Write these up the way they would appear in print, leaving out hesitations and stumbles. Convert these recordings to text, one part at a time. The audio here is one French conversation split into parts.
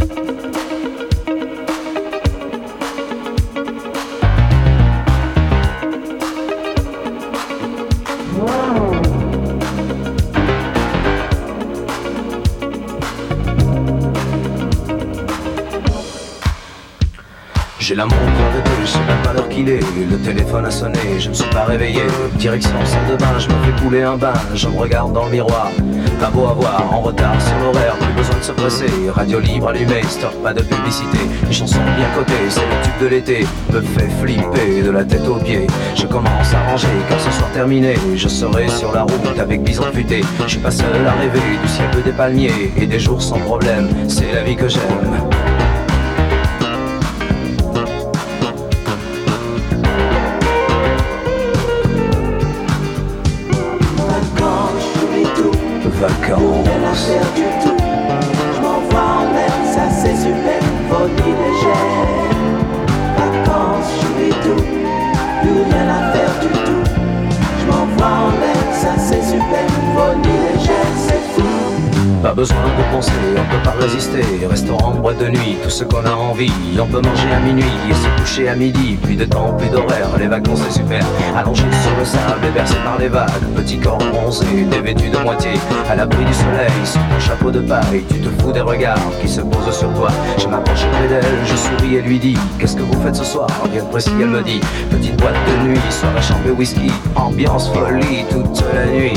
J'ai la montre arrêtée, je sais même pas l'heure qu'il est. Le téléphone a sonné, je ne suis pas réveillé. Direction salle de bain, je me fais couler un bain. Je me regarde dans le miroir, pas beau à voir. En retard sur l'horaire, plus besoin de se presser. Radio libre allumée, stop, pas de publicité. Une chanson bien cotée, c'est le tube de l'été. Me fait flipper de la tête aux pieds. Je commence à ranger car ce soir terminé. Je serai sur la route avec bison futé. Je suis pas seul à rêver du ciel des palmiers et des jours sans problème. C'est la vie que j'aime. Vacances, du tout. Je m'envoie en l'air, ça c'est super. Folie légère. Vacances, j'oublie tout. Plus rien à faire du tout. Je m'envoie en l'air, ça c'est super. Folie légère, c'est fou. pas besoin de penser, on peut pas résister. Restaurant, boîte de nuit, tout ce qu'on a envie. On peut manger à minuit et se coucher à midi. Plus de temps, plus d'horaire, les vacances c'est super. Allongé sur le sable et bercé par les vagues. Petit corps bronzé, dévêtu de moitié. À l'abri du soleil, sous ton chapeau de paille. Tu te fous des regards qui se posent sur toi. Je m'approche près d'elle, je souris et lui dis: qu'est-ce que vous faites ce soir? Bien précis, elle me dit: petite boîte de nuit, soirée chambre et whisky. Ambiance folie toute la nuit.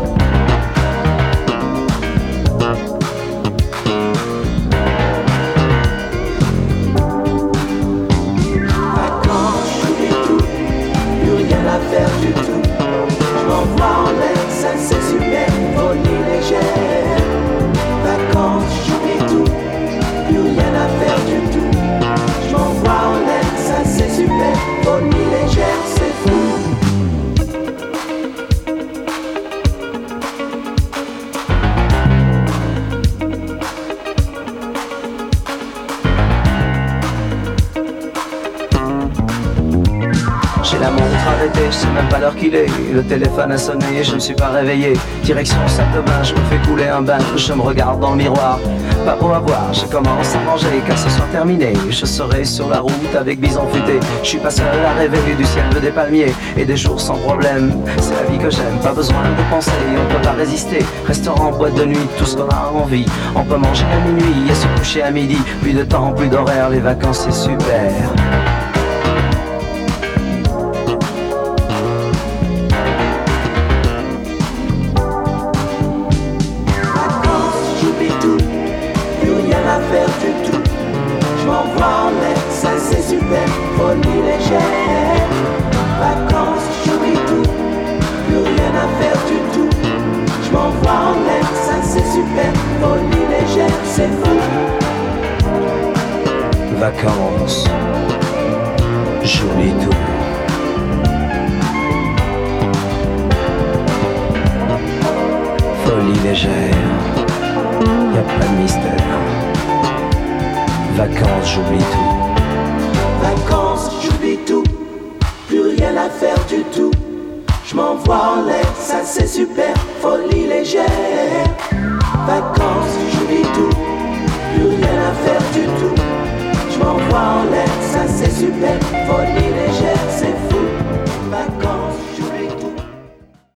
J'ai la montre arrêtée, je sais même pas l'heure qu'il est. Le téléphone a sonné, je ne suis pas réveillé. Direction salle de bain, je me fais couler un bain. Je me regarde dans le miroir, pas beau à voir. Je commence à manger car ce soir terminé. Je serai sur la route avec bison futé. Je suis pas seul à rêver du ciel des palmiers et des jours sans problème. C'est la vie que j'aime, pas besoin de penser, on peut pas résister. Restaurant, boîte de nuit, tout ce qu'on a envie. On peut manger à minuit et se coucher à midi. Plus de temps, plus d'horaire, les vacances c'est super. Folie légère, vacances, j'oublie tout, plus rien à faire du tout. Je m'envoie en l'air, ça c'est super. Folie légère, c'est fou. Vacances, j'oublie tout. Folie légère, y a pas de mystère. Vacances, j'oublie tout. Vacances, j'oublie tout, plus rien à faire du tout. Je m'envoie en l'air, ça c'est super.